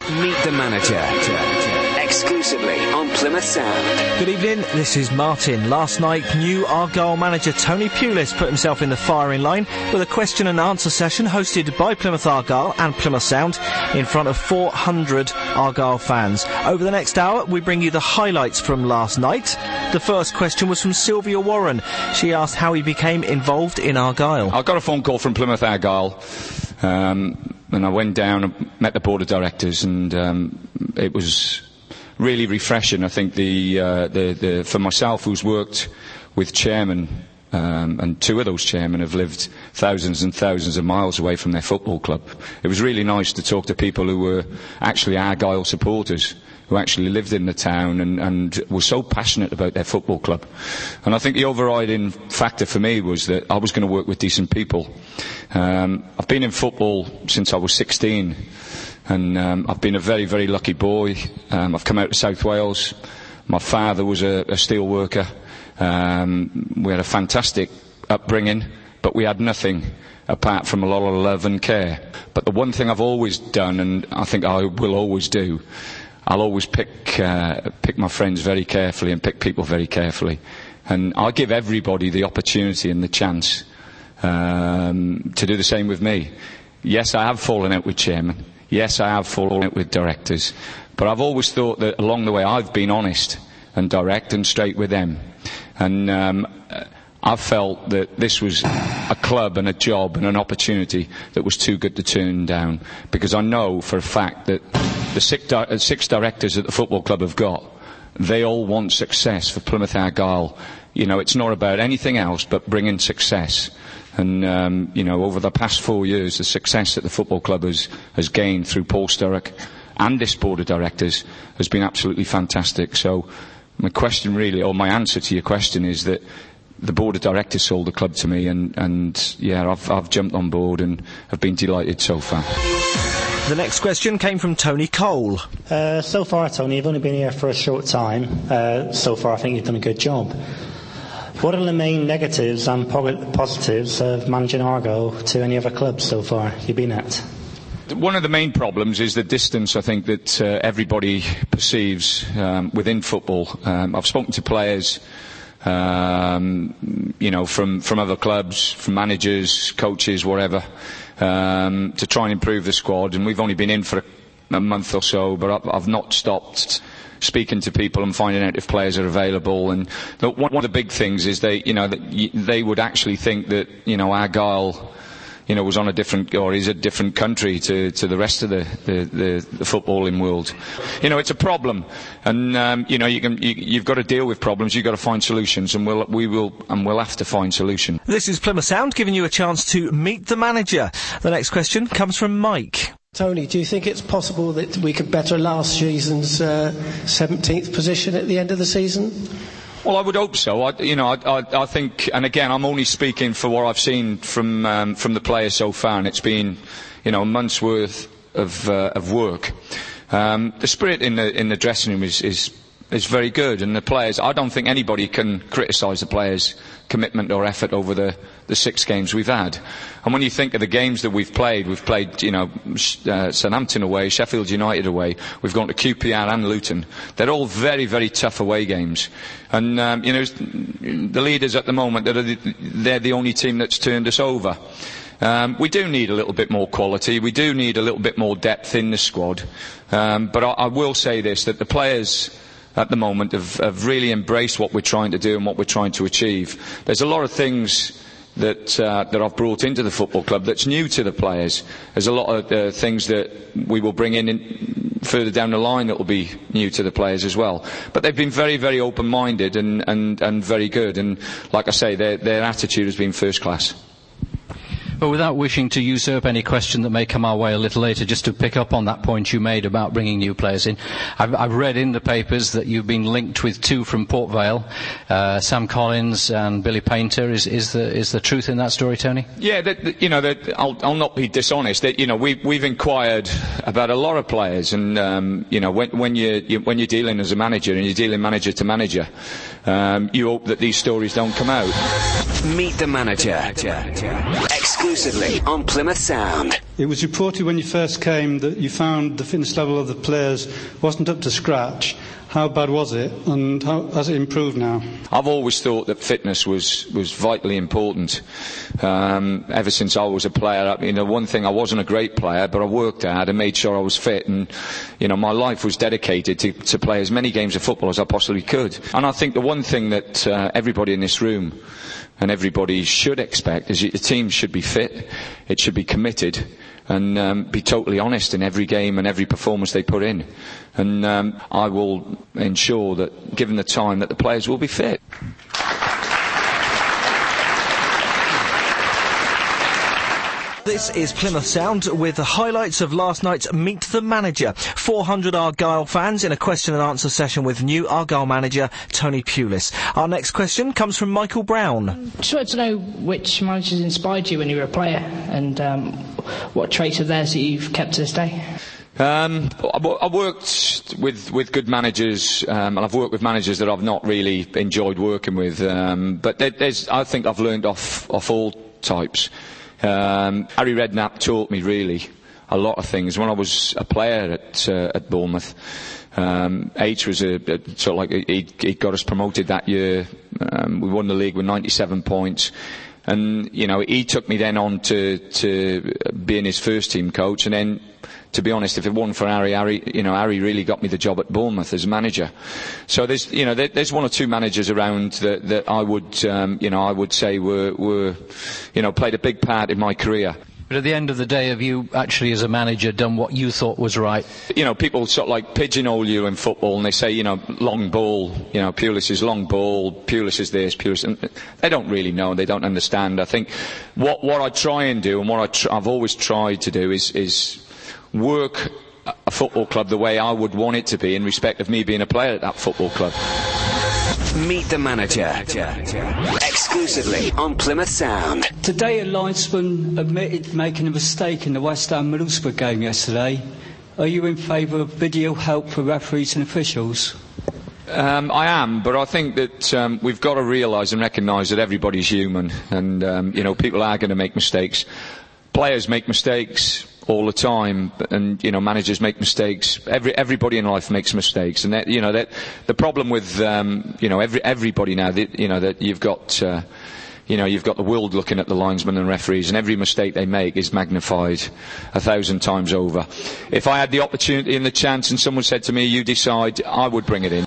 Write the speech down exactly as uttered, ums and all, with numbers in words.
Meet the Manager. Exclusively on Plymouth Sound. Good evening, this is Martin. Last night, new Argyle manager Tony Pulis put himself in the firing line with a question and answer session hosted by Plymouth Argyle and Plymouth Sound in front of four hundred Argyle fans. Over the next hour, we bring you the highlights from last night. The first question was from Sylvia Warren. She asked how he became involved in Argyle. I got a phone call from Plymouth Argyle, um, and I went down and met the board of directors, and um, it was really refreshing. I think the, uh, the, the for myself, who's worked with chairmen, um, and two of those chairmen have lived thousands and thousands of miles away from their football club. It was really nice to talk to people who were actually Argyle supporters, who actually lived in the town and, and were so passionate about their football club. And I think the overriding factor for me was that I was going to work with decent people. Um, I've been in football since I was sixteen. And um, I've been a very, very lucky boy. Um, I've come out of South Wales. My father was a, a steel worker. Um, we had a fantastic upbringing, but we had nothing apart from a lot of love and care. But the one thing I've always done, and I think I will always do, I'll always pick uh, pick my friends very carefully and pick people very carefully. And I give everybody the opportunity and the chance um, to do the same with me. Yes, I have fallen out with chairman. Yes, I have fallen out with directors, but I've always thought that along the way I've been honest and direct and straight with them. And um, I've felt that this was a club and a job and an opportunity that was too good to turn down, because I know for a fact that the six, di- six directors that the football club have got, they all want success for Plymouth Argyle. You know, it's not about anything else but bringing success. And, um, you know, over the past four years, the success that the football club has, has gained through Paul Sturrock and this board of directors has been absolutely fantastic. So my question really, or my answer to your question, is that the board of directors sold the club to me, and, and yeah, I've, I've jumped on board and have been delighted so far. The next question came from Tony Cole. Uh, so far, Tony, you've only been here for a short time. Uh, so far, I think you've done a good job. What are the main negatives and po- positives of managing Argyle to any other clubs so far you've been at? One of the main problems is the distance, I think, that uh, everybody perceives um, within football. Um, I've spoken to players, um, you know, from, from other clubs, from managers, coaches, whatever, um, to try and improve the squad. And we've only been in for a, a month or so, but I've, I've not stopped speaking to people and finding out if players are available. And the, one of the big things is they, you know, that y- they would actually think that, you know, Argyle, you know, was on a different, or is a different country to, to the rest of the, the, the, the footballing world. You know, it's a problem, and um, you know, you can, you, you've got to deal with problems. You've got to find solutions, and we'll, we will, and we'll have to find solutions. This is Plymouth Sound giving you a chance to meet the manager. The next question comes from Mike. Tony, do you think it's possible that we could better last season's uh, seventeenth position at the end of the season? Well, I would hope so. I, you know, I, I, I think, and again, I'm only speaking for what I've seen from um, from the players so far, and it's been, you know, a month's worth of uh, of work. Um, the spirit in the in the dressing room is, is is very good, and the players. I don't think anybody can criticise the players' commitment or effort over the, the six games we've had. And when you think of the games that we've played, we've played, you know, uh, Southampton away, Sheffield United away, we've gone to Q P R and Luton. They're all very, very tough away games. And, um, you know, the leaders at the moment, they're the, they're the only team that's turned us over. Um, we do need a little bit more quality. We do need a little bit more depth in the squad. Um, but I, I will say this, that the players at the moment have, have really embraced what we're trying to do and what we're trying to achieve. There's a lot of things that uh, that I've brought into the football club that's new to the players. There's a lot of uh, things that we will bring in, in further down the line that will be new to the players as well. But they've been very, very open-minded and, and, and very good. And like I say, their, their attitude has been first class. But without wishing to usurp any question that may come our way a little later, just to pick up on that point you made about bringing new players in, I've, I've read in the papers that you've been linked with two from Port Vale, uh, Sam Collins and Billy Painter. Is, is the is the truth in that story, Tony? Yeah, that, that, you know, that, I'll, I'll not be dishonest. That, you know, we, we've inquired about a lot of players, and um, you know, when, when you, you when you're dealing as a manager and you're dealing manager to manager, um, you hope that these stories don't come out. Meet the Manager. Exclusively on Plymouth Sound. It was reported when you first came that you found the fitness level of the players wasn't up to scratch. How bad was it, and how has it improved now? I've always thought that fitness was, was vitally important. Um, ever since I was a player, you know, one thing, I wasn't a great player, but I worked hard and made sure I was fit, and, you know, my life was dedicated to, to play as many games of football as I possibly could. And I think the one thing that uh, everybody in this room and everybody should expect is the team should be fit, it should be committed, and um, be totally honest in every game and every performance they put in. And um, I will ensure that, given the time, that the players will be fit. This is Plymouth Sound with the highlights of last night's Meet the Manager. four hundred Argyle fans in a question and answer session with new Argyle manager Tony Pulis. Our next question comes from Michael Brown. Just wanted to know which managers inspired you when you were a player, and um, what traits of theirs that you've kept to this day. Um, I've worked with, with good managers, um, and I've worked with managers that I've not really enjoyed working with. Um, but there, there's, I think I've learned off, off all types. Um, Harry Redknapp taught me really a lot of things when I was a player at uh, at Bournemouth. Um, H was a, a sort of like he, he got us promoted that year. Um, we won the league with ninety-seven points, and you know he took me then on to to being his first team coach, and then. To be honest, if it wasn't for Harry, Harry, you know, Harry really got me the job at Bournemouth as manager. So there's, you know, there, there's one or two managers around that, that I would, um, you know, I would say were, were, you know, played a big part in my career. But at the end of the day, have you actually, as a manager, done what you thought was right? You know, people sort of like pigeonhole you in football, and they say, you know, long ball, you know, Pulis is long ball, Pulis is this, Pulis, and they don't really know, they don't understand. I think what what I try and do, and what I tr- I've always tried to do, is is work a football club the way I would want it to be in respect of me being a player at that football club. Meet the Manager, exclusively on Plymouth Sound. Today a linesman admitted making a mistake in the West Ham Middlesbrough game yesterday. Are you in favour of video help for referees and officials? Um, I am, but I think that um, we've got to realise and recognise that everybody's human, and um, you know, people are going to make mistakes. Players make mistakes all the time, and you know, managers make mistakes. Every everybody in life makes mistakes, and that, you know, that the problem with um, you know every everybody now, that, you know, that you've got uh, you know you've got the world looking at the linesmen and referees, and every mistake they make is magnified a thousand times over. If I had the opportunity and the chance, and someone said to me, "You decide," I would bring it in.